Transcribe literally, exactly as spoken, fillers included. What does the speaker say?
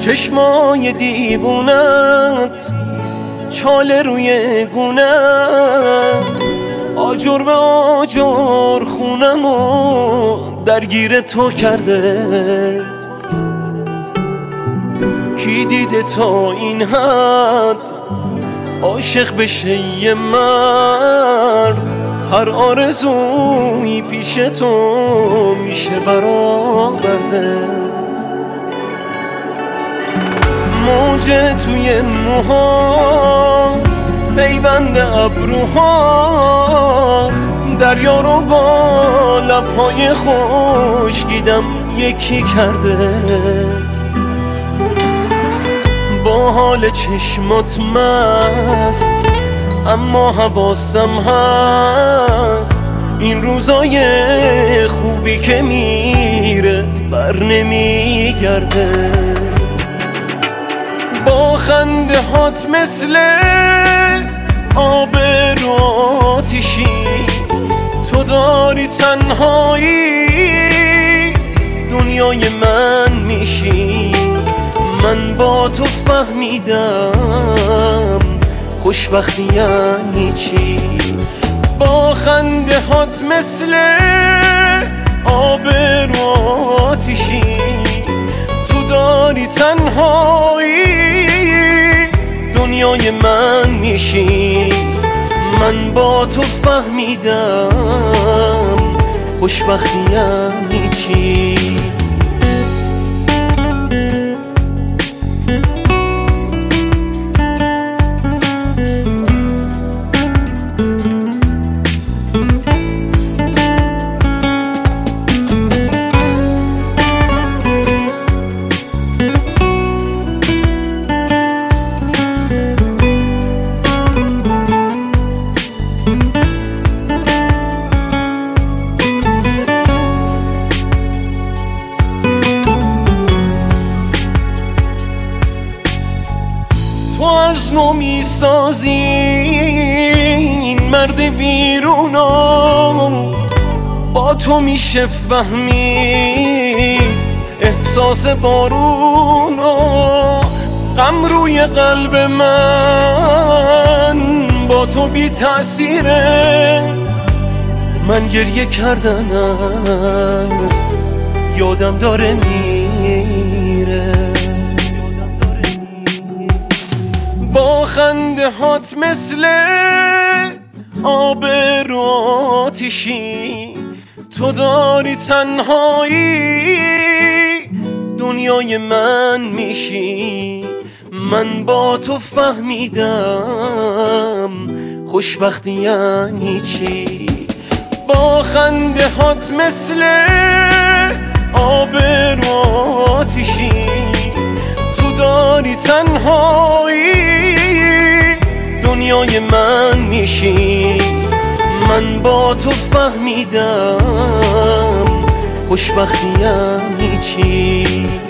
چشمای دیوونت، چاله روی گونت، آجر به آجر خونمو درگیر تو کرده. کی دیده تا این حد عاشق بشه یه مرد؟ هر آرزویی پیش تو میشه برآورده. موجه توی موهات، پیوند ابروهات، دریا رو با لبهای خشکیدم یکی کرده. با حال چشمات مست، اما حواسم هست این روزای خوبی که میره بر نمیگرده. با خنده هات مثل آب رو آتیشی، تو داری تنهایی دنیای من میشی. من با تو فهمیدم خوشبختی یعنی چی. با خنده هات مثل آب رو آتیشی، تو داری تنهایی دنیای من میشی. من با تو فهمیدم خوشبختی یعنی چی. تو از نو میسازی این مرد ویرونو، با تو میشه فهمید احساس بارونو. غم روی قلب من با تو بی تأثیره. من گریه کردن از یادم داره میره. با خنده هات مثل آب رو آتیشی، تو داری تنهایی دنیای من میشی. من با تو فهمیدم خوشبختی یعنی چی. با خنده هات مثل آب رو آتیشی، تو داری تنهایی دنیای من میشی. من با تو فهمیدم خوشبختی یعنی چی.